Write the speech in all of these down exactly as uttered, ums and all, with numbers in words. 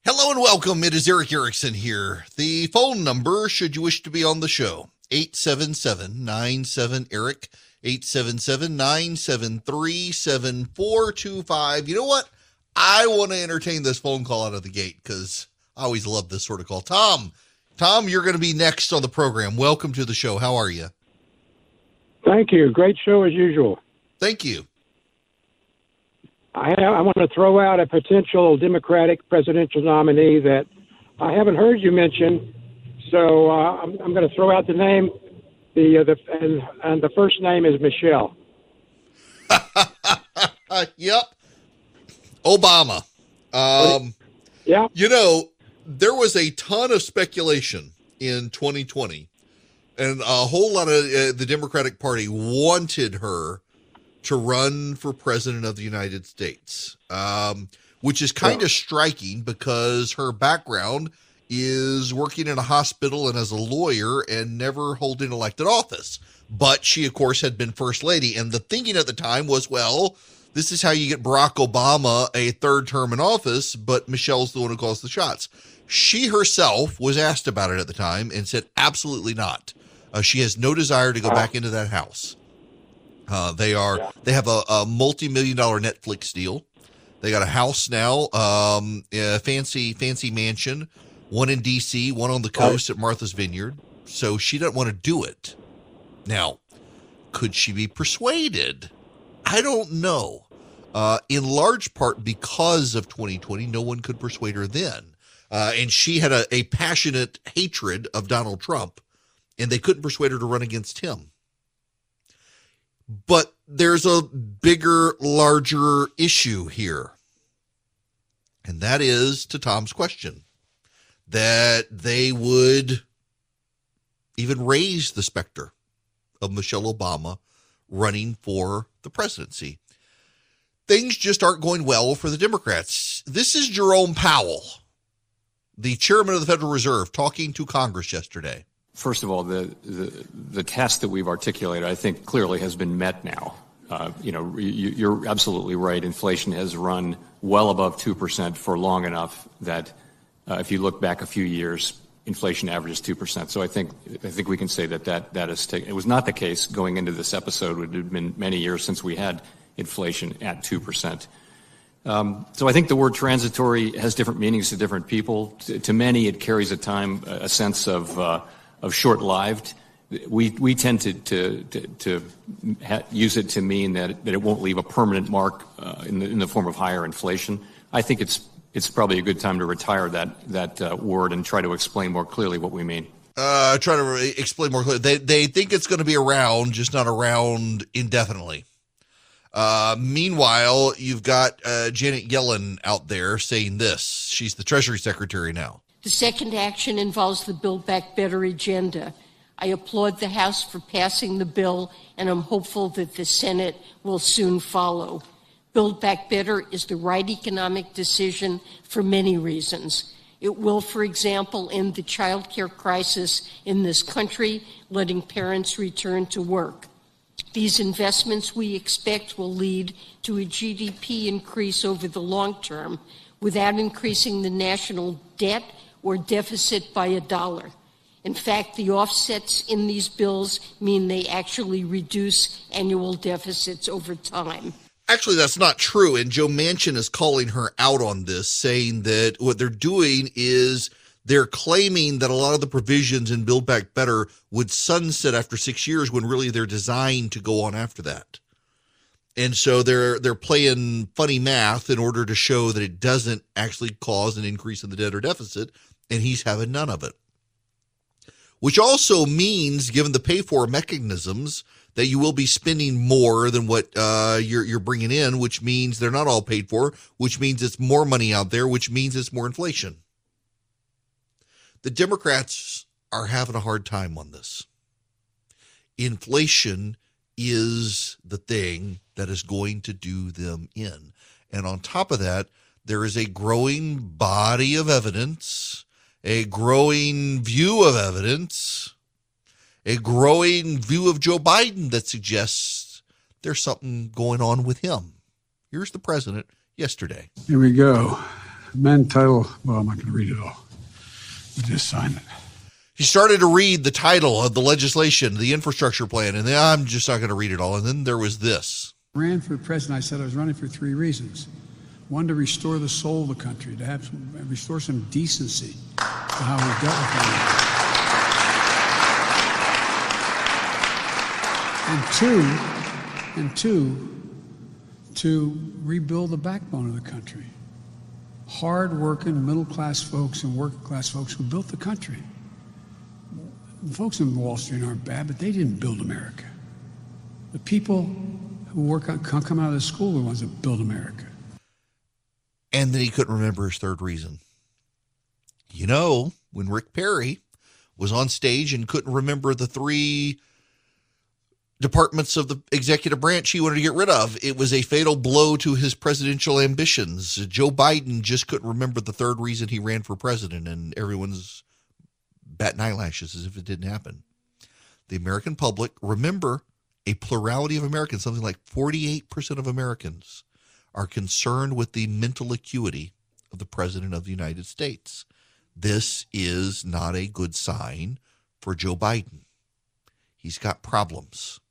Hello and welcome. It is Erick Erickson here. The phone number, should you wish to be on the show, eight seven seven, nine seven, Eric, eight seven seven, nine seven three, seven four two five. You know what? I want to entertain this phone call out of the gate because I always love this sort of call. Tom, Tom, you're going to be next on the program. Welcome to the show. How are you? Thank you. Great show as usual. Thank you. I, I want to throw out a potential Democratic presidential nominee that I haven't heard you mention, so uh, I'm, I'm going to throw out the name. The, uh, the and, and the first name is Michelle. Yep, Obama. Um, yeah, you know, there was a ton of speculation in twenty twenty, and a whole lot of uh, the Democratic Party wanted her to run for president of the United States, um, which is kind of yeah. striking because her background is working in a hospital and as a lawyer and never holding elected office. But she, of course, had been first lady. And the thinking at the time was, well, this is how you get Barack Obama a third term in office, but Michelle's the one who calls the shots. She herself was asked about it at the time and said, absolutely not. Uh, she has no desire to go back into that house. Uh, they are, yeah. they have a, a multi-million dollar Netflix deal. They got a house now, um, a fancy, fancy mansion, one in D C, one on the coast at Martha's Vineyard. So she doesn't want to do it. Now, could she be persuaded? I don't know. Uh, in large part because of twenty twenty, no one could persuade her then. Uh, and she had a, a passionate hatred of Donald Trump, and they couldn't persuade her to run against him. But there's a bigger, larger issue here. And that is, to Tom's question, that they would even raise the specter of Michelle Obama running for the presidency. Things just aren't going well for the Democrats. This is Jerome Powell, the chairman of the Federal Reserve, talking to Congress yesterday. First of all, the, the the test that we've articulated, I think, clearly has been met now. Uh, you know, you, you're absolutely right. Inflation has run well above two percent for long enough that uh, if you look back a few years, inflation averages two percent. So I think I think we can say that that, that is taken. It was not the case going into this episode. It had been many years since we had inflation at two percent. Um, so I think the word transitory has different meanings to different people. To, to many, it carries at time a sense of uh, of short-lived. We we tend to to to, to ha- use it to mean that that it won't leave a permanent mark uh, in the in the form of higher inflation. I think it's it's probably a good time to retire that that uh, word and try to explain more clearly what we mean. Uh, try to re- explain more clearly. They they think it's going to be around, just not around indefinitely. Uh, meanwhile, you've got uh, Janet Yellen out there saying this. She's the Treasury Secretary now. The second action involves the Build Back Better agenda. I applaud the House for passing the bill, and I'm hopeful that the Senate will soon follow. Build Back Better is the right economic decision for many reasons. It will, for example, end the child care crisis in this country, letting parents return to work. These investments, we expect, will lead to a G D P increase over the long term without increasing the national debt or deficit by a dollar. In fact, the offsets in these bills mean they actually reduce annual deficits over time. Actually, that's not true. And Joe Manchin is calling her out on this, saying that what they're doing is they're claiming that a lot of the provisions in Build Back Better would sunset after six years when really they're designed to go on after that. And so they're they're playing funny math in order to show that it doesn't actually cause an increase in the debt or deficit, and he's having none of it. Which also means, given the pay-for mechanisms, that you will be spending more than what uh, you're you're bringing in, which means they're not all paid for, which means it's more money out there, which means it's more inflation. The Democrats are having a hard time on this. Inflation is the thing that is going to do them in. And on top of that, there is a growing body of evidence, a growing view of evidence, a growing view of Joe Biden that suggests there's something going on with him. Here's the president yesterday. Here we go. amend title. Well, I'm not going to read it all. You just sign it. He started to read the title of the legislation, the infrastructure plan, and then I'm just not going to read it all. And then there was this. I ran for president. I said I was running for three reasons. One, to restore the soul of the country, to have some, restore some decency to how we dealt with it. And two, and two, to rebuild the backbone of the country. Hard-working, middle-class folks and working-class folks who built the country. The folks in Wall Street aren't bad, but they didn't build America. The people who work out, come out of the school are the ones that build America. And then he couldn't remember his third reason. You know, when Rick Perry was on stage and couldn't remember the three departments of the executive branch he wanted to get rid of, it was a fatal blow to his presidential ambitions. Joe Biden just couldn't remember the third reason he ran for president, and everyone's batting eyelashes as if it didn't happen. The American public, remember, a plurality of Americans, something like forty-eight percent of Americans, are concerned with the mental acuity of the President of the United States. This is not a good sign for Joe Biden. He's got problems.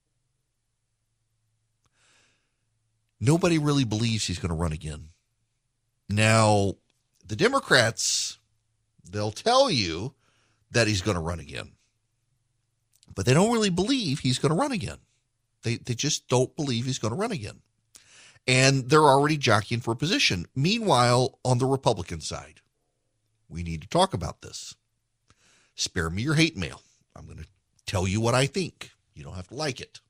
Nobody really believes he's going to run again. Now, the Democrats, they'll tell you that he's going to run again, but they don't really believe he's going to run again. They, they just don't believe he's going to run again. And they're already jockeying for a position. Meanwhile, on the Republican side, we need to talk about this. Spare me your hate mail. I'm going to tell you what I think. You don't have to like it.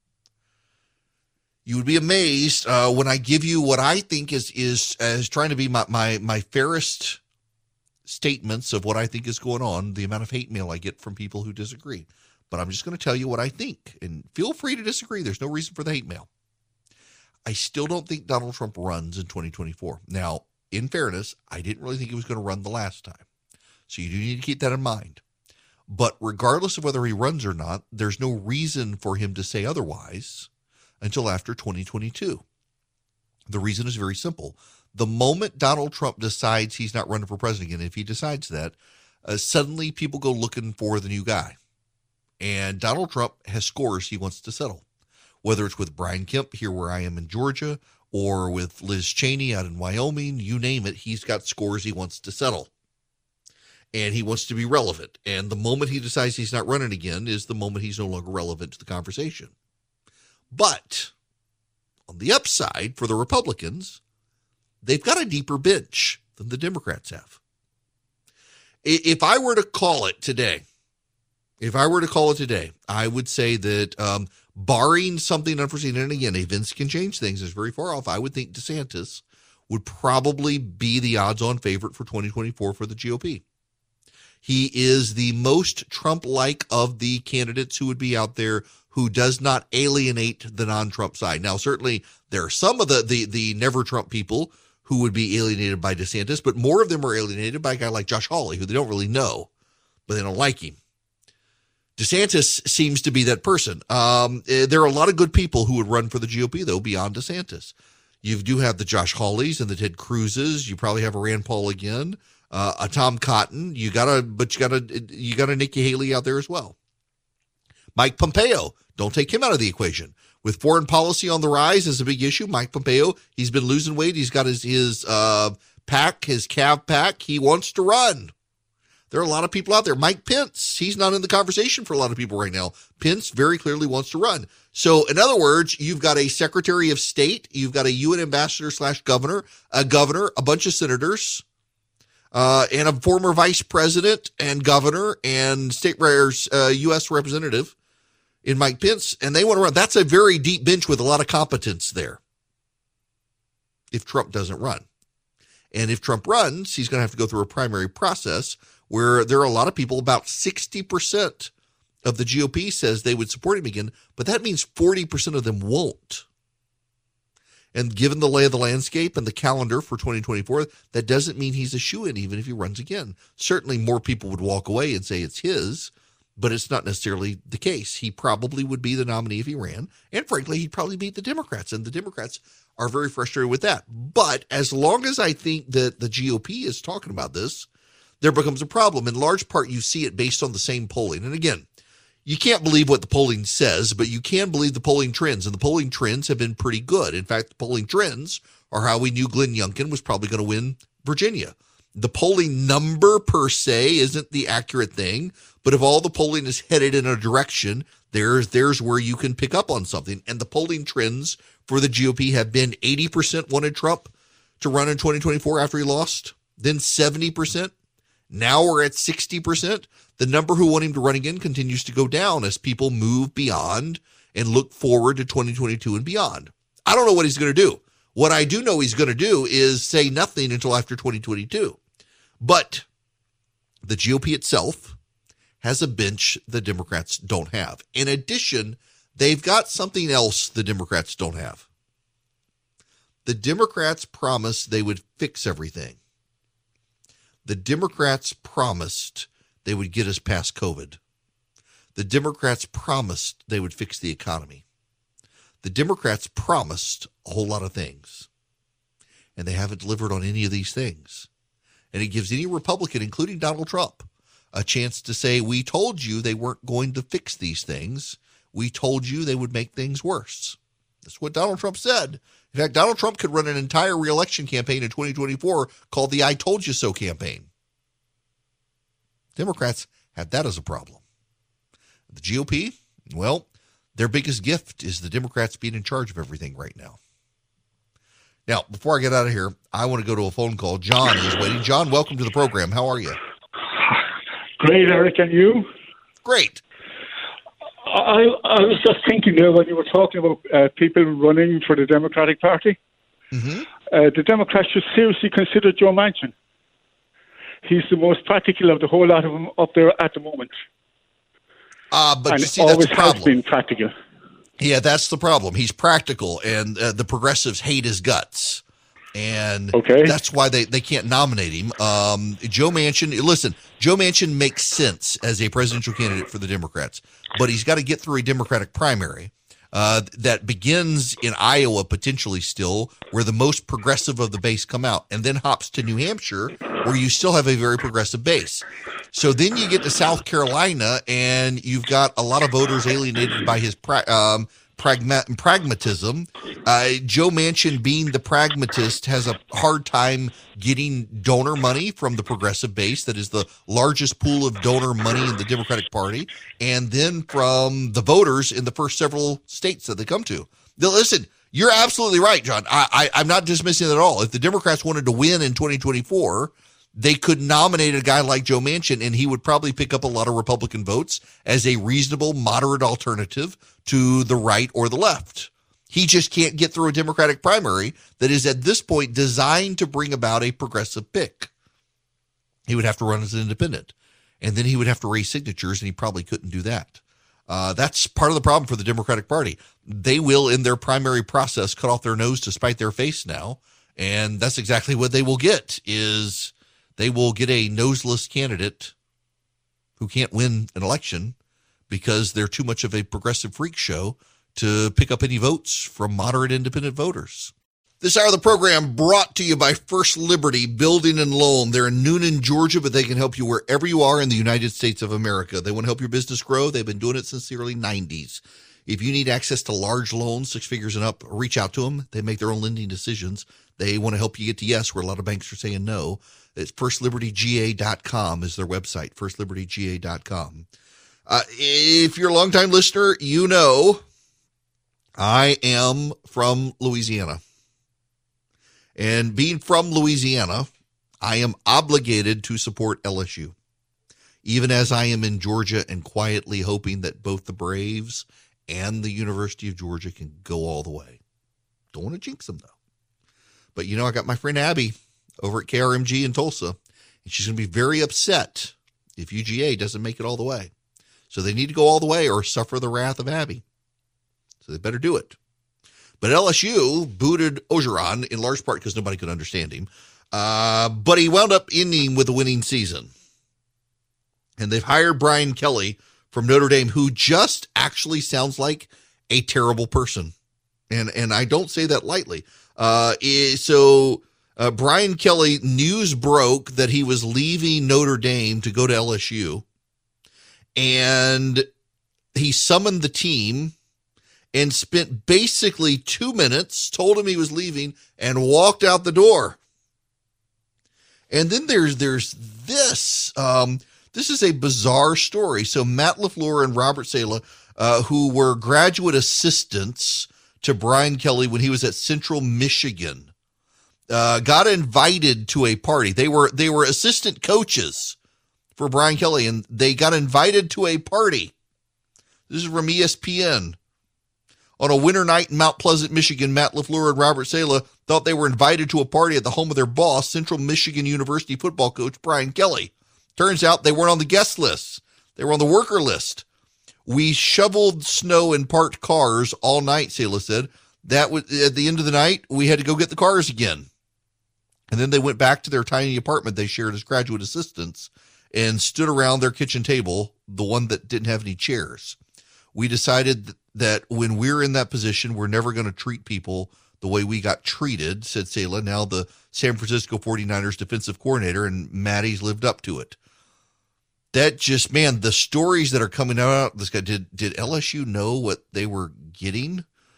You would be amazed uh, when I give you what I think is is as trying to be my, my my fairest statements of what I think is going on, the amount of hate mail I get from people who disagree. But I'm just going to tell you what I think. And feel free to disagree. There's no reason for the hate mail. I still don't think Donald Trump runs in twenty twenty-four. Now, in fairness, I didn't really think he was going to run the last time. So you do need to keep that in mind. But regardless of whether he runs or not, there's no reason for him to say otherwise until after twenty twenty-two. The reason is very simple. The moment Donald Trump decides he's not running for president again, if he decides that, uh, suddenly people go looking for the new guy. And Donald Trump has scores he wants to settle. Whether it's with Brian Kemp here where I am in Georgia or with Liz Cheney out in Wyoming, you name it, he's got scores he wants to settle. And he wants to be relevant. And the moment he decides he's not running again is the moment he's no longer relevant to the conversation. But on the upside for the Republicans, they've got a deeper bench than the Democrats have. If I were to call it today, if I were to call it today, I would say that um, barring something unforeseen, and again, events can change things, it's very far off, I would think DeSantis would probably be the odds-on favorite for twenty twenty-four for the G O P. He is the most Trump-like of the candidates who would be out there who does not alienate the non-Trump side. Now, certainly there are some of the, the, the never-Trump people who would be alienated by DeSantis, but more of them are alienated by a guy like Josh Hawley, who they don't really know, but they don't like him. DeSantis seems to be that person. Um, there are a lot of good people who would run for the G O P, though, beyond DeSantis. You do have the Josh Hawleys and the Ted Cruzes. You probably have a Rand Paul again, uh, a Tom Cotton. You got a, but you got a, you got a Nikki Haley out there as well. Mike Pompeo, don't take him out of the equation. With foreign policy on the rise is a big issue. Mike Pompeo, he's been losing weight. He's got his his uh, pack, his calf pack. He wants to run. There are a lot of people out there. Mike Pence, he's not in the conversation for a lot of people right now. Pence very clearly wants to run. So, in other words, you've got a Secretary of State, you've got a U N ambassador slash governor, a governor, a bunch of senators, uh, and a former vice president and governor and state uh, U S representative in Mike Pence, and they want to run. That's a very deep bench with a lot of competence there if Trump doesn't run. And if Trump runs, he's going to have to go through a primary process where there are a lot of people, about sixty percent of the G O P says they would support him again, but that means forty percent of them won't. And given the lay of the landscape and the calendar for twenty twenty-four, that doesn't mean he's a shoo-in even if he runs again. Certainly more people would walk away and say it's his, but it's not necessarily the case. He probably would be the nominee if he ran, and frankly, he'd probably beat the Democrats, and the Democrats are very frustrated with that. But as long as I think that the G O P is talking about this, there becomes a problem. In large part, you see it based on the same polling. And again, you can't believe what the polling says, but you can believe the polling trends, and the polling trends have been pretty good. In fact, the polling trends are how we knew Glenn Youngkin was probably going to win Virginia. The polling number per se isn't the accurate thing, but if all the polling is headed in a direction, there's there's where you can pick up on something. And the polling trends for the G O P have been eighty percent wanted Trump to run in twenty twenty-four after he lost, then seventy percent. Now we're at sixty percent. The number who want him to run again continues to go down as people move beyond and look forward to twenty twenty-two and beyond. I don't know what he's going to do. What I do know he's going to do is say nothing until after twenty twenty-two. But the G O P itself has a bench the Democrats don't have. In addition, they've got something else the Democrats don't have. The Democrats promised they would fix everything. The Democrats promised they would get us past COVID. The Democrats promised they would fix the economy. The Democrats promised a whole lot of things, and they haven't delivered on any of these things. And it gives any Republican, including Donald Trump, a chance to say, we told you they weren't going to fix these things. We told you they would make things worse. That's what Donald Trump said. In fact, Donald Trump could run an entire reelection campaign in twenty twenty-four called the I Told You So campaign. Democrats have that as a problem. The G O P, well, their biggest gift is the Democrats being in charge of everything right now. Now, before I get out of here, I want to go to a phone call. John is waiting. John, welcome to the program. How are you? Great, Eric, and you? Great. I, I was just thinking there when you were talking about uh, people running for the Democratic Party. Mm-hmm. Uh, the Democrats should seriously consider Joe Manchin. He's the most practical of the whole lot of them up there at the moment. Uh, but and you see, that's always the problem. has been practical. Yeah, that's the problem. He's practical, and uh, the progressives hate his guts. And okay. that's why they, they can't nominate him. Um, Joe Manchin, listen, Joe Manchin makes sense as a presidential candidate for the Democrats, but he's got to get through a Democratic primary uh, that begins in Iowa potentially still, where the most progressive of the base come out, and then hops to New Hampshire, where you still have a very progressive base. So then you get to South Carolina, and you've got a lot of voters alienated by his pra- um, pragma- pragmatism. Uh, Joe Manchin, being the pragmatist, has a hard time getting donor money from the progressive base that is the largest pool of donor money in the Democratic Party, and then from the voters in the first several states that they come to. Now, listen, you're absolutely right, John. I, I, I'm not dismissing it at all. If the Democrats wanted to win in twenty twenty-four, they could nominate a guy like Joe Manchin, and he would probably pick up a lot of Republican votes as a reasonable, moderate alternative to the right or the left. He just can't get through a Democratic primary that is at this point designed to bring about a progressive pick. He would have to run as an independent, and then he would have to raise signatures, and he probably couldn't do that. Uh, that's part of the problem for the Democratic Party. They will, in their primary process, cut off their nose to spite their face now, and that's exactly what they will get, is they will get a noseless candidate who can't win an election because they're too much of a progressive freak show to pick up any votes from moderate independent voters. This hour of the program brought to you by First Liberty Building and Loan. They're in Noonan, Georgia, but they can help you wherever you are in the United States of America. They want to help your business grow. They've been doing it since the early nineties. If you need access to large loans, six figures and up, reach out to them. They make their own lending decisions. They want to help you get to yes, where a lot of banks are saying no. It's first liberty g a dot com is their website, first liberty g a dot com. Uh, if you're a longtime listener, you know I am from Louisiana. And being from Louisiana, I am obligated to support L S U, even as I am in Georgia and quietly hoping that both the Braves and the University of Georgia can go all the way. Don't want to jinx them, though. But, you know, I got my friend Abby over at K R M G in Tulsa, and she's going to be very upset if U G A doesn't make it all the way. So they need to go all the way or suffer the wrath of Abby. So they better do it. But L S U booted Orgeron in large part because nobody could understand him. Uh, but he wound up ending with a winning season. And they've hired Brian Kelly from Notre Dame who just actually sounds like a terrible person. And and I don't say that lightly. Uh, so uh, Brian Kelly, news broke that he was leaving Notre Dame to go to L S U. And he summoned the team and spent basically two minutes, told him he was leaving, and walked out the door. And then there's there's this. Um, this is a bizarre story. So Matt LaFleur and Robert Saleh, uh, who were graduate assistants to Brian Kelly when he was at Central Michigan, uh, got invited to a party. They were they were assistant coaches for Brian Kelly, and they got invited to a party. This is from E S P N. On a winter night in Mount Pleasant, Michigan, Matt LaFleur and Robert Saleh thought they were invited to a party at the home of their boss, Central Michigan University football coach Brian Kelly. Turns out they weren't on the guest list. They were on the worker list. We shoveled snow and parked cars all night, Saleh said. That was, at the end of the night, we had to go get the cars again. And then they went back to their tiny apartment they shared as graduate assistants and stood around their kitchen table, the one that didn't have any chairs. We decided that when we're in that position, we're never going to treat people the way we got treated, said Saleh, now the San Francisco forty-niners defensive coordinator, and Matty's lived up to it. That just, man, the stories that are coming out, this guy, did, did L S U know what they were getting?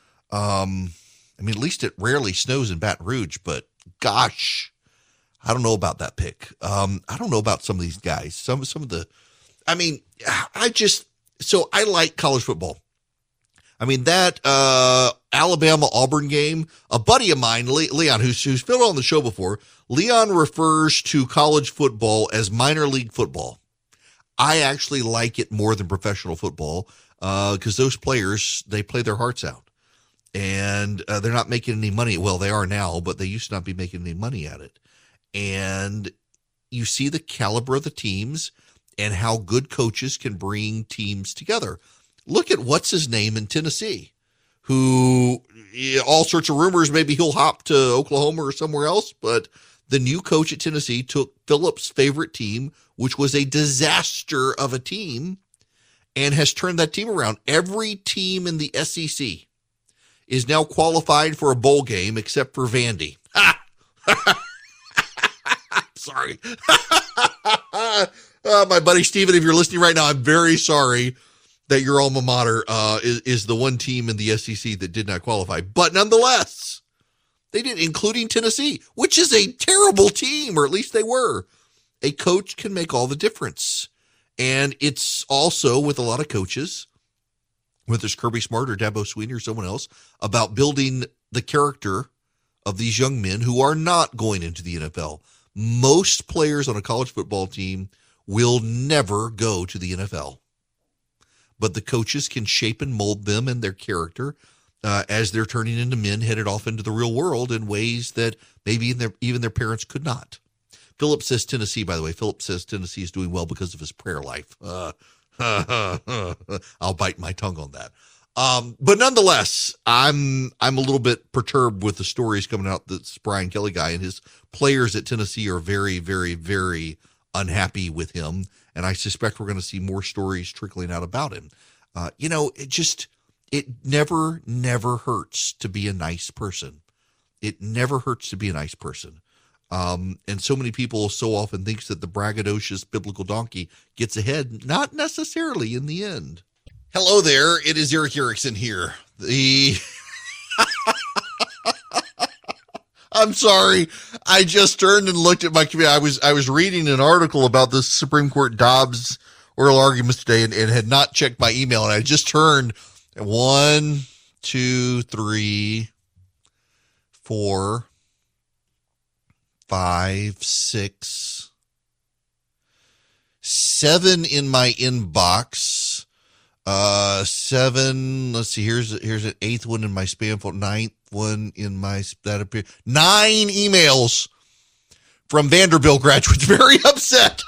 Um, I mean, at least it rarely snows in Baton Rouge, but gosh, I don't know about that pick. Um, I don't know about some of these guys. Some, some of the, I mean, I just, so I like college football. I mean, that uh, Alabama-Auburn game, a buddy of mine, Le- Leon, who's, who's been on the show before, Leon refers to college football as minor league football. I actually like it more than professional football because uh, those players, they play their hearts out. And uh, they're not making any money. Well, they are now, but they used to not be making any money at it. And you see the caliber of the teams and how good coaches can bring teams together. Look at what's his name in Tennessee, who yeah, all sorts of rumors, maybe he'll hop to Oklahoma or somewhere else. But the new coach at Tennessee took Phillips' favorite team, which was a disaster of a team, and has turned that team around. Every team in the S E C is now qualified for a bowl game except for Vandy. Sorry. uh, my buddy Steven, if you're listening right now, I'm very sorry that your alma mater uh, is, is the one team in the S E C that did not qualify. But nonetheless, they did, including Tennessee, which is a terrible team, or at least they were. A coach can make all the difference. And it's also with a lot of coaches, whether it's Kirby Smart or Dabo Swinney or someone else, about building the character of these young men who are not going into the N F L. Most players on a college football team will never go to the N F L. But the coaches can shape and mold them and their character uh, as they're turning into men headed off into the real world in ways that maybe their, even their parents could not. Philip says Tennessee, by the way, Philip says Tennessee is doing well because of his prayer life. Uh, I'll bite my tongue on that. Um, but nonetheless, I'm I'm a little bit perturbed with the stories coming out. This Brian Kelly guy and his players at Tennessee are very, very, very unhappy with him. And I suspect we're going to see more stories trickling out about him. Uh, you know, it just, it never, never hurts to be a nice person. It never hurts to be a nice person. Um, and so many people so often thinks that the braggadocious biblical donkey gets ahead. Not necessarily in the end. Hello there. It is Erick Erickson here. The I'm sorry. I just turned and looked at my computer. I was I was reading an article about the Supreme Court Dobbs oral arguments today and, and had not checked my email. And I just turned one, two, three, four, five, six, seven in my inbox. Uh, seven. Let's see. Here's here's an eighth one in my spam folder. Ninth one in my that appear. Nine emails from Vanderbilt graduates. Very upset.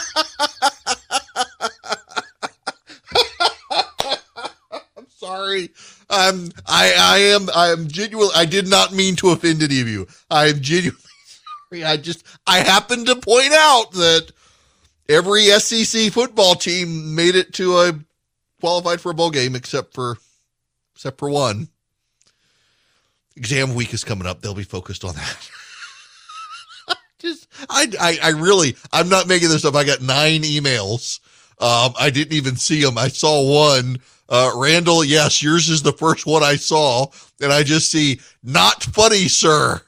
I'm sorry. I'm I I am I am genuine. I did not mean to offend any of you. I am genuinely sorry. I just I happened to point out that every S E C football team made it to a qualified for a bowl game except for except for one. Exam week is coming up. They'll be focused on that. Just, I, I, I really, I'm not making this up. I got nine emails. Um, I didn't even see them. I saw one. Uh, Randall, yes, yours is the first one I saw. And I just see, not funny, sir.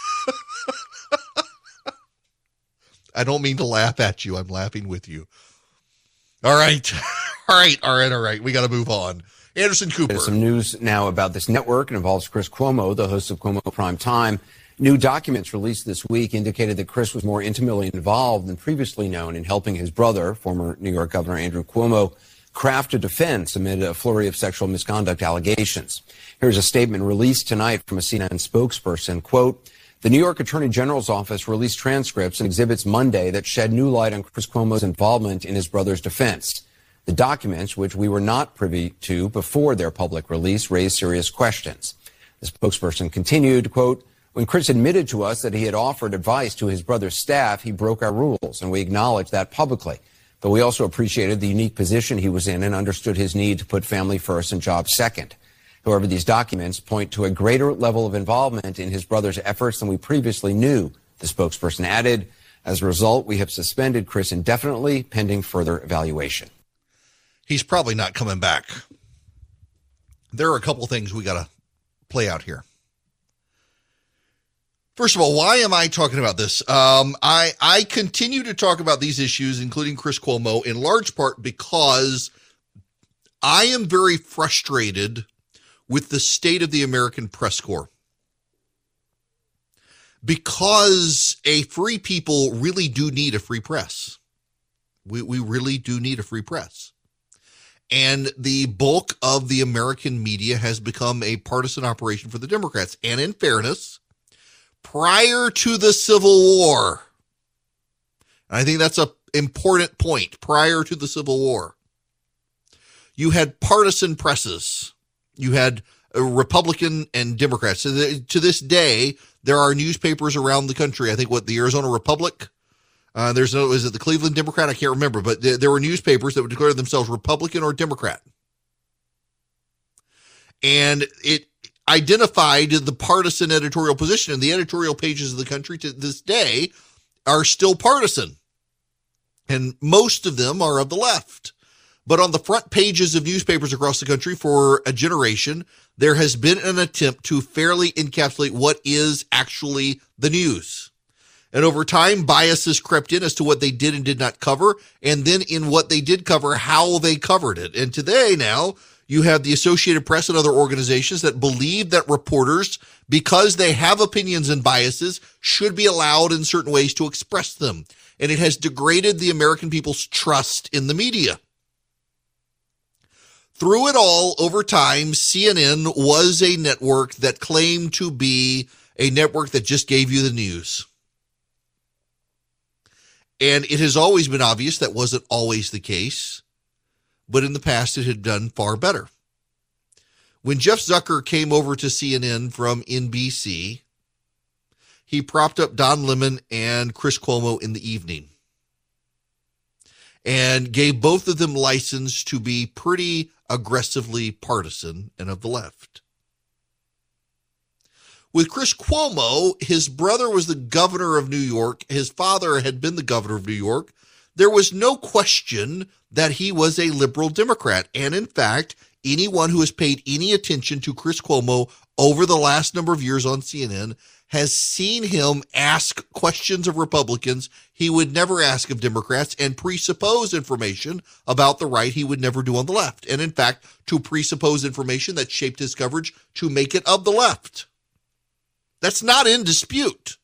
I don't mean to laugh at you. I'm laughing with you. All right. All right. All right. All right. We got to move on. Anderson Cooper. There's some news now about this network. It involves Chris Cuomo, the host of Cuomo Prime Time. New documents released this week indicated that Chris was more intimately involved than previously known in helping his brother, former New York Governor Andrew Cuomo, craft a defense amid a flurry of sexual misconduct allegations. Here's a statement released tonight from a C N N spokesperson. Quote, the New York Attorney General's office released transcripts and exhibits Monday that shed new light on Chris Cuomo's involvement in his brother's defense. The documents, which we were not privy to before their public release, raised serious questions. The spokesperson continued, quote, when Chris admitted to us that he had offered advice to his brother's staff, he broke our rules, and we acknowledged that publicly. But we also appreciated the unique position he was in and understood his need to put family first and job second. However, these documents point to a greater level of involvement in his brother's efforts than we previously knew, the spokesperson added. As a result, we have suspended Chris indefinitely, pending further evaluation. He's probably not coming back. There are a couple things we got to play out here. First of all, why am I talking about this? Um, I, I continue to talk about these issues, including Chris Cuomo, in large part because I am very frustrated with the state of the American press corps. Because a free people really do need a free press. We, we really do need a free press. And the bulk of the American media has become a partisan operation for the Democrats. And in fairness, prior to the Civil War, and I think that's an important point, prior to the Civil War, you had partisan presses. You had a Republican and Democrats. So the, to this day, there are newspapers around the country. I think what the Arizona Republic, uh, there's no, is it the Cleveland Democrat? I can't remember, but there, there were newspapers that would declare themselves Republican or Democrat. And it identified the partisan editorial position, and the editorial pages of the country to this day are still partisan. And most of them are of the left. But on the front pages of newspapers across the country for a generation, there has been an attempt to fairly encapsulate what is actually the news. And over time, biases crept in as to what they did and did not cover, and then in what they did cover, how they covered it. And today now, you have the Associated Press and other organizations that believe that reporters, because they have opinions and biases, should be allowed in certain ways to express them. And it has degraded the American people's trust in the media. Through it all, over time, C N N was a network that claimed to be a network that just gave you the news. And it has always been obvious that wasn't always the case, but in the past it had done far better. When Jeff Zucker came over to C N N from N B C, he propped up Don Lemon and Chris Cuomo in the evening and gave both of them license to be pretty aggressively partisan and of the left. With Chris Cuomo, his brother was the governor of New York. His father had been the governor of New York. There was no question that he was a liberal Democrat. And in fact, anyone who has paid any attention to Chris Cuomo over the last number of years on C N N has seen him ask questions of Republicans he would never ask of Democrats and presuppose information about the right he would never do on the left. And in fact, to presuppose information that shaped his coverage to make it of the left. That's not in dispute.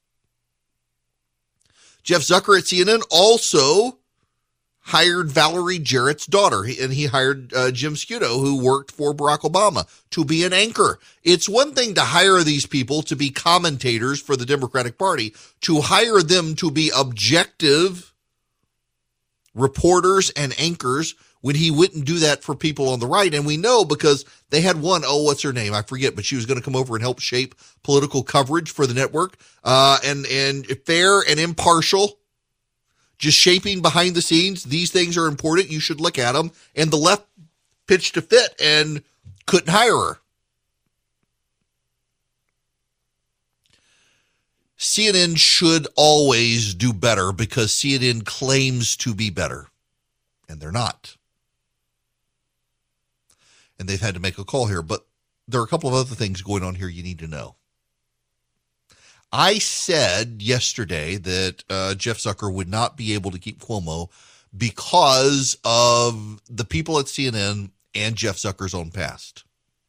Jeff Zucker at C N N also hired Valerie Jarrett's daughter, and he hired uh, Jim Scudo, who worked for Barack Obama, to be an anchor. It's one thing to hire these people to be commentators for the Democratic Party. To hire them to be objective reporters and anchors when he wouldn't do that for people on the right. And we know because they had one, oh, what's her name? I forget, but she was going to come over and help shape political coverage for the network, uh, and, and fair and impartial. Just shaping behind the scenes. These things are important. You should look at them. And the left pitched a fit and couldn't hire her. C N N should always do better because C N N claims to be better, and they're not. And they've had to make a call here, but there are a couple of other things going on here you need to know. I said yesterday that uh, Jeff Zucker would not be able to keep Cuomo because of the people at C N N and Jeff Zucker's own past.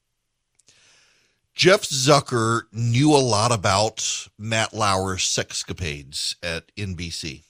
Jeff Zucker knew a lot about Matt Lauer's sexcapades at N B C.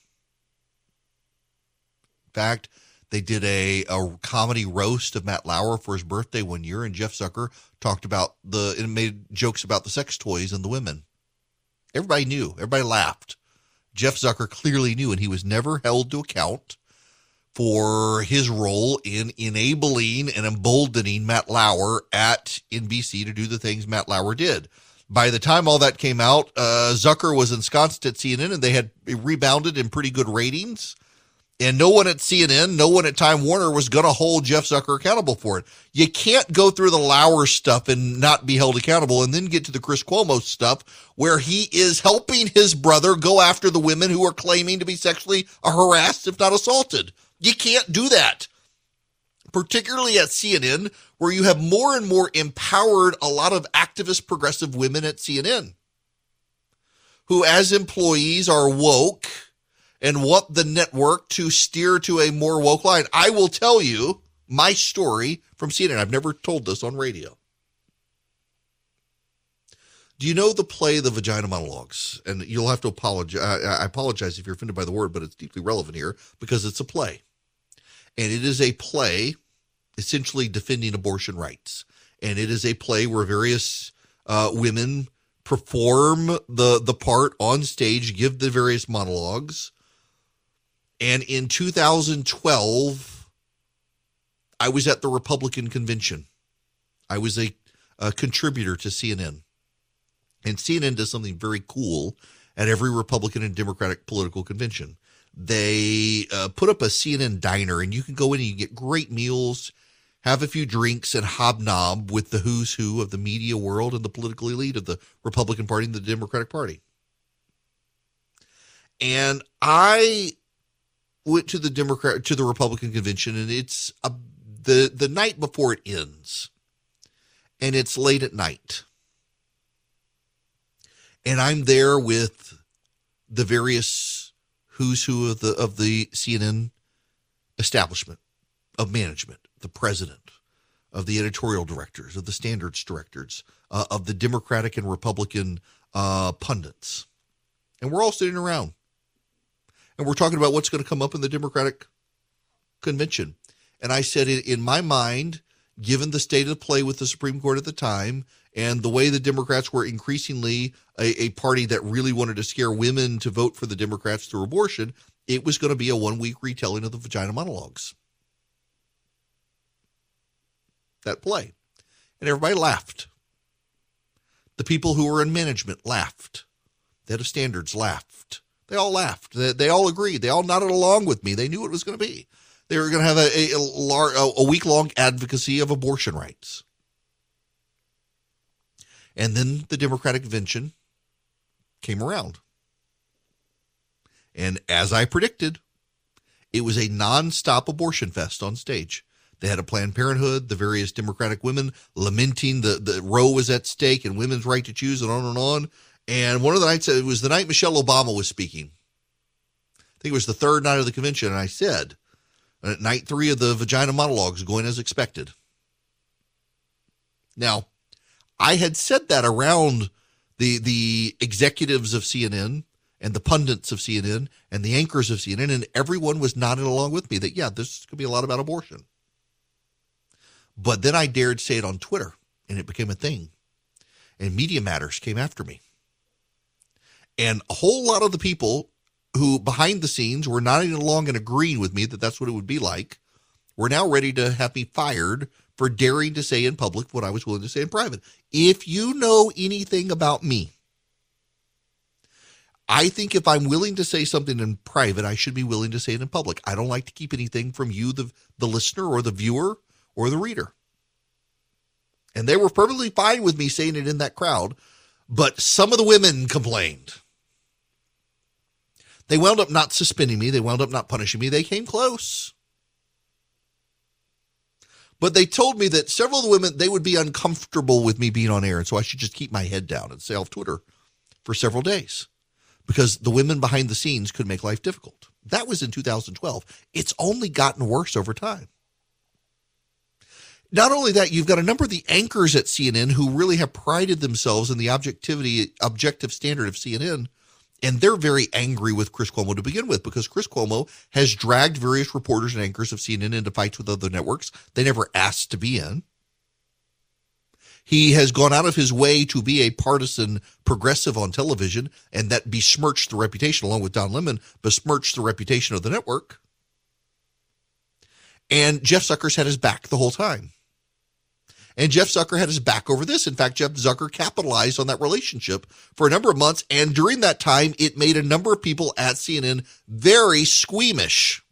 In fact, they did a, a comedy roast of Matt Lauer for his birthday one year, and Jeff Zucker talked about the, and made jokes about the sex toys and the women. Everybody knew. Everybody laughed. Jeff Zucker clearly knew, and he was never held to account for his role in enabling and emboldening Matt Lauer at N B C to do the things Matt Lauer did. By the time all that came out, uh, Zucker was ensconced at C N N, and they had rebounded in pretty good ratings. And no one at C N N, no one at Time Warner was going to hold Jeff Zucker accountable for it. You can't go through the Lauer stuff and not be held accountable and then get to the Chris Cuomo stuff where he is helping his brother go after the women who are claiming to be sexually harassed, if not assaulted. You can't do that, particularly at C N N, where you have more and more empowered a lot of activist progressive women at C N N who, as employees, are woke and want the network to steer to a more woke line. I will tell you my story from C N N. I've never told this on radio. Do you know the play The Vagina Monologues? And you'll have to apologize. I apologize if you're offended by the word, but it's deeply relevant here because it's a play. And it is a play essentially defending abortion rights. And it is a play where various uh, women perform the, the part on stage, give the various monologues. And in two thousand twelve, I was at the Republican convention. I was a, a contributor to C N N. And C N N does something very cool at every Republican and Democratic political convention. They uh, put up a C N N diner, and you can go in and you get great meals, have a few drinks, and hobnob with the who's who of the media world and the political elite of the Republican Party and the Democratic Party. And I went to the Democrat to the Republican convention, and it's a, the the night before it ends, and it's late at night, and I'm there with the various who's who of the of the C N N establishment, of management, the president, of the editorial directors, of the standards directors, uh, of the Democratic and Republican uh, pundits, and we're all sitting around. And we're talking about what's going to come up in the Democratic convention. And I said, in, in my mind, given the state of the play with the Supreme Court at the time and the way the Democrats were increasingly a, a party that really wanted to scare women to vote for the Democrats through abortion, it was going to be a one-week retelling of the Vagina Monologues. That play. And everybody laughed. The people who were in management laughed. The head of standards laughed. They all laughed. They, they all agreed. They all nodded along with me. They knew it was going to be. They were going to have a, a, a week-long advocacy of abortion rights. And then the Democratic convention came around. And as I predicted, it was a nonstop abortion fest on stage. They had a Planned Parenthood, the various Democratic women lamenting the, the Roe was at stake and women's right to choose, and on and on. And one of the nights, it was the night Michelle Obama was speaking. I think it was the third night of the convention, and I said, at night three of the Vagina Monologues, going as expected. Now, I had said that around the the executives of C N N and the pundits of C N N and the anchors of C N N, and everyone was nodding along with me that, yeah, this could be a lot about abortion. But then I dared say it on Twitter, and it became a thing. And Media Matters came after me. And a whole lot of the people who behind the scenes were nodding along and agreeing with me that that's what it would be like were now ready to have me fired for daring to say in public what I was willing to say in private. If you know anything about me, I think if I'm willing to say something in private, I should be willing to say it in public. I don't like to keep anything from you, the, the listener or the viewer, or the Reader. And they were perfectly fine with me saying it in that crowd, but some of the women complained. They wound up not suspending me. They wound up not punishing me. They came close. But they told me that several of the women, they would be uncomfortable with me being on air, and so I should just keep my head down and stay off Twitter for several days because the women behind the scenes could make life difficult. That was in two thousand twelve. It's only gotten worse over time. Not only that, you've got a number of the anchors at C N N who really have prided themselves in the objectivity, objective standard of C N N, and they're very angry with Chris Cuomo to begin with because Chris Cuomo has dragged various reporters and anchors of C N N into fights with other networks they never asked to be in. He has gone out of his way to be a partisan progressive on television, and that besmirched the reputation, along with Don Lemon, besmirched the reputation of the network. And Jeff Zucker's had his back the whole time. And Jeff Zucker had his back over this. In fact, Jeff Zucker capitalized on that relationship for a number of months. And during that time, it made a number of people at C N N very squeamish.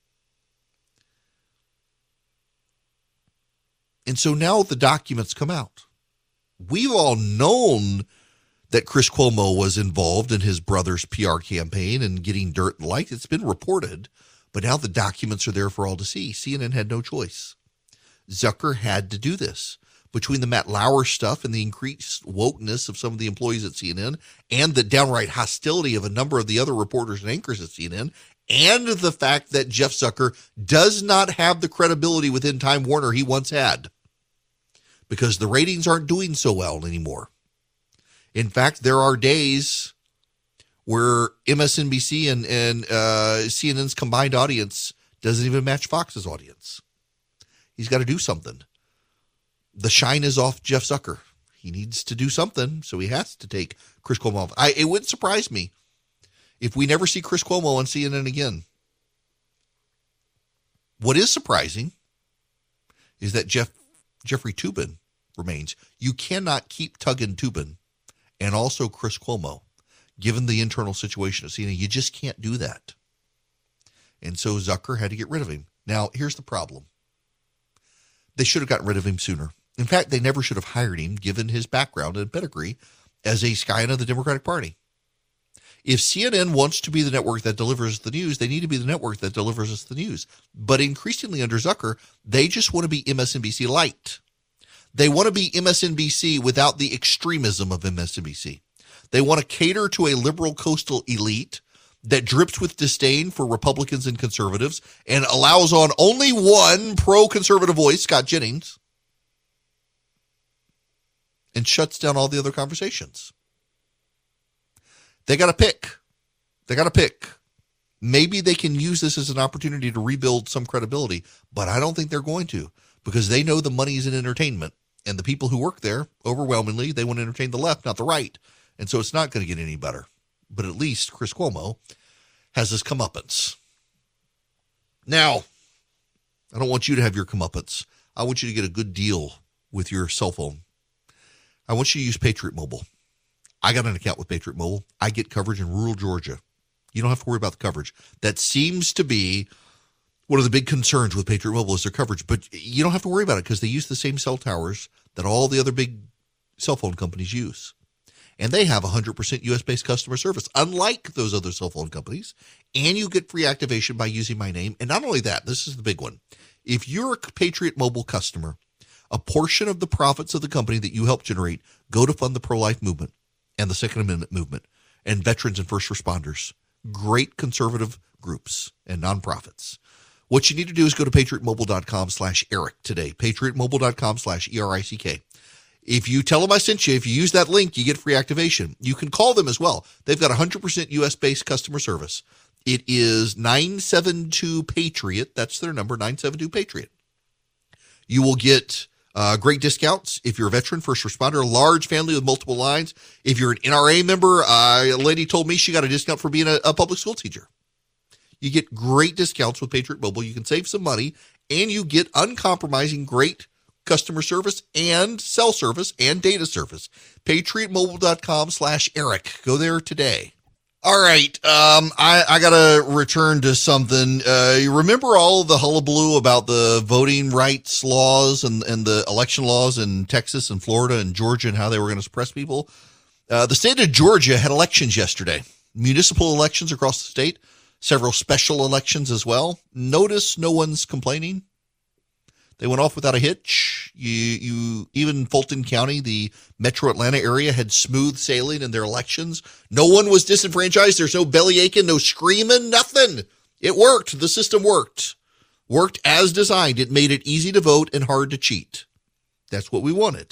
And so now the documents come out. We've all known that Chris Cuomo was involved in his brother's P R campaign and getting dirt and like. It's been reported. But now the documents are there for all to see. C N N had no choice. Zucker had to do this. Between the Matt Lauer stuff and the increased wokeness of some of the employees at C N N and the downright hostility of a number of the other reporters and anchors at C N N and the fact that Jeff Zucker does not have the credibility within Time Warner he once had because the ratings aren't doing so well anymore. In fact, there are days where M S N B C and, and uh, C N N's combined audience doesn't even match Fox's audience. He's got to do something. The shine is off Jeff Zucker. He needs to do something, so he has to take Chris Cuomo off. I, it wouldn't surprise me if we never see Chris Cuomo on C N N again. What is surprising is that Jeff Jeffrey Toobin remains. You cannot keep tugging Toobin and also Chris Cuomo, given the internal situation at C N N. You just can't do that. And so Zucker had to get rid of him. Now, here's the problem. They should have gotten rid of him sooner. In fact, they never should have hired him, given his background and pedigree as a scion of the Democratic Party. If C N N wants to be the network that delivers the news, they need to be the network that delivers us the news. But increasingly under Zucker, they just want to be M S N B C light. They want to be M S N B C without the extremism of M S N B C. They want to cater to a liberal coastal elite that drips with disdain for Republicans and conservatives and allows on only one pro-conservative voice, Scott Jennings, and shuts down all the other conversations. They got to pick. They got to pick. Maybe they can use this as an opportunity to rebuild some credibility, but I don't think they're going to because they know the money is in entertainment, and the people who work there, overwhelmingly, they want to entertain the left, not the right, and so it's not going to get any better. But at least Chris Cuomo has his comeuppance. Now, I don't want you to have your comeuppance. I want you to get a good deal with your cell phone. I want you to use Patriot Mobile. I got an account with Patriot Mobile. I get coverage in rural Georgia. You don't have to worry about the coverage. That seems to be one of the big concerns with Patriot Mobile is their coverage, but you don't have to worry about it because they use the same cell towers that all the other big cell phone companies use. And they have one hundred percent U S-based customer service, unlike those other cell phone companies. And you get free activation by using my name. And not only that, this is the big one. If you're a Patriot Mobile customer, a portion of the profits of the company that you help generate go to fund the pro-life movement and the Second Amendment movement and veterans and first responders, great conservative groups and nonprofits. What you need to do is go to patriotmobile.com slash Eric today, patriotmobile.com slash E R I C K. If you tell them I sent you, if you use that link, you get free activation. You can call them as well. They've got one hundred percent U S-based customer service. It is nine seven two Patriot. That's their number, nine seven two Patriot. You will get uh, great discounts if you're a veteran, first responder, a large family with multiple lines. If you're an N R A member, uh, a lady told me she got a discount for being a, a public school teacher. You get great discounts with Patriot Mobile. You can save some money, and you get uncompromising great customer service and cell service and data service. patriotmobile.com slash Eric. Go there today. All right. Um, I, I got to return to something. Uh, you remember all the hullabaloo about the voting rights laws and, and the election laws in Texas and Florida and Georgia and how they were going to suppress people? Uh, the state of Georgia had elections yesterday, municipal elections across the state, several special elections as well. Notice no one's complaining. They went off without a hitch. You, you, even Fulton County, the metro Atlanta area, had smooth sailing in their elections. No one was disenfranchised. There's no belly aching, no screaming, nothing. It worked. The system worked. Worked as designed. It made it easy to vote and hard to cheat. That's what we wanted.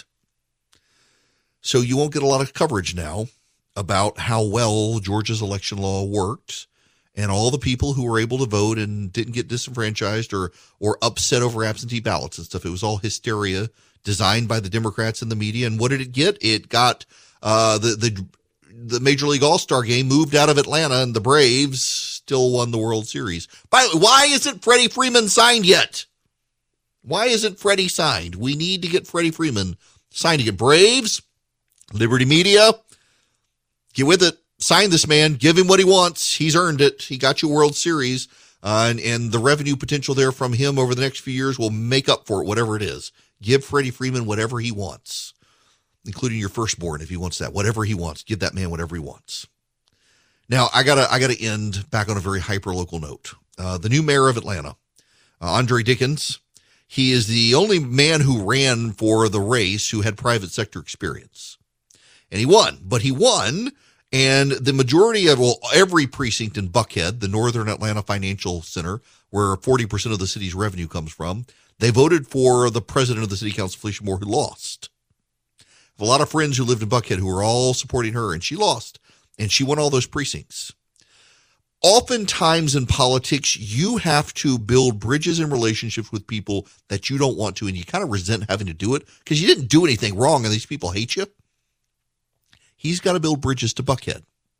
So you won't get a lot of coverage now about how well Georgia's election law worked. And all the people who were able to vote and didn't get disenfranchised or or upset over absentee ballots and stuff. It was all hysteria designed by the Democrats and the media. And what did it get? It got uh, the, the the Major League All-Star game moved out of Atlanta, and the Braves still won the World Series. By the way, why isn't Freddie Freeman signed yet? Why isn't Freddie signed? We need to get Freddie Freeman signed again. Braves, Liberty Media, get with it. Sign this man, give him what he wants. He's earned it. He got you a World Series, uh, and, and the revenue potential there from him over the next few years will make up for it, whatever it is. Give Freddie Freeman whatever he wants, including your firstborn if he wants that. Whatever he wants, give that man whatever he wants. Now, I gotta I gotta end back on a very hyper-local note. Uh, the new mayor of Atlanta, uh, Andre Dickens, he is the only man who ran for the race who had private sector experience. And he won, but he won... And the majority of, well, every precinct in Buckhead, the Northern Atlanta Financial Center, where forty percent of the city's revenue comes from, they voted for the president of the city council, Felicia Moore, who lost. I have a lot of friends who lived in Buckhead who were all supporting her, and she lost. And she won all those precincts. Oftentimes in politics, you have to build bridges and relationships with people that you don't want to, and you kind of resent having to do it because you didn't do anything wrong, and these people hate you. He's got to build bridges to Buckhead.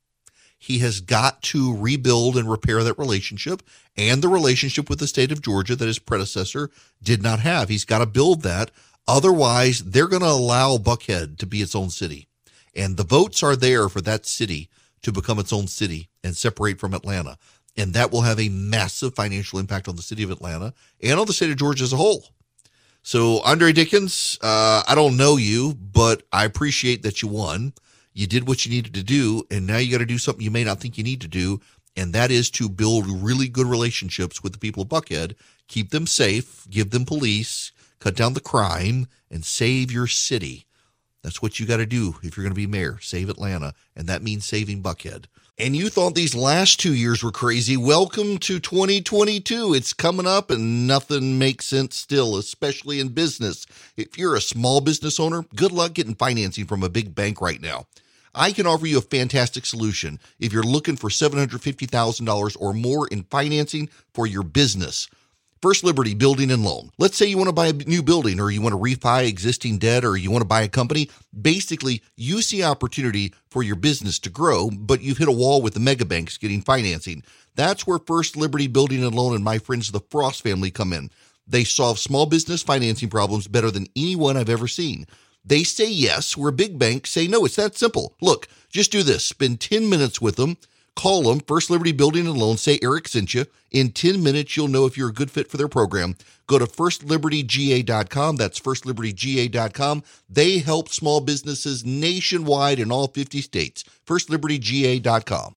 He has got to rebuild and repair that relationship and the relationship with the state of Georgia that his predecessor did not have. He's got to build that. Otherwise, they're going to allow Buckhead to be its own city. And the votes are there for that city to become its own city and separate from Atlanta. And that will have a massive financial impact on the city of Atlanta and on the state of Georgia as a whole. So, Andre Dickens, uh, I don't know you, but I appreciate that you won. You did what you needed to do, and now you got to do something you may not think you need to do, and that is to build really good relationships with the people of Buckhead, keep them safe, give them police, cut down the crime, and save your city. That's what you got to do if you're going to be mayor, save Atlanta, and that means saving Buckhead. And you thought these last two years were crazy. Welcome to twenty twenty-two. It's coming up, and nothing makes sense still, especially in business. If you're a small business owner, good luck getting financing from a big bank right now. I can offer you a fantastic solution if you're looking for seven hundred fifty thousand dollars or more in financing for your business. First Liberty Building and Loan. Let's say you want to buy a new building, or you want to refi existing debt, or you want to buy a company. Basically, you see opportunity for your business to grow, but you've hit a wall with the mega banks getting financing. That's where First Liberty Building and Loan and my friends the Frost family come in. They solve small business financing problems better than anyone I've ever seen. They say yes, where big banks say no. It's that simple. Look, just do this. Spend ten minutes with them. Call them, First Liberty Building and Loan. Say Eric sent you. In ten minutes, you'll know if you're a good fit for their program. Go to first liberty g a dot com. That's first liberty g a dot com. They help small businesses nationwide in all fifty states. first liberty g a dot com.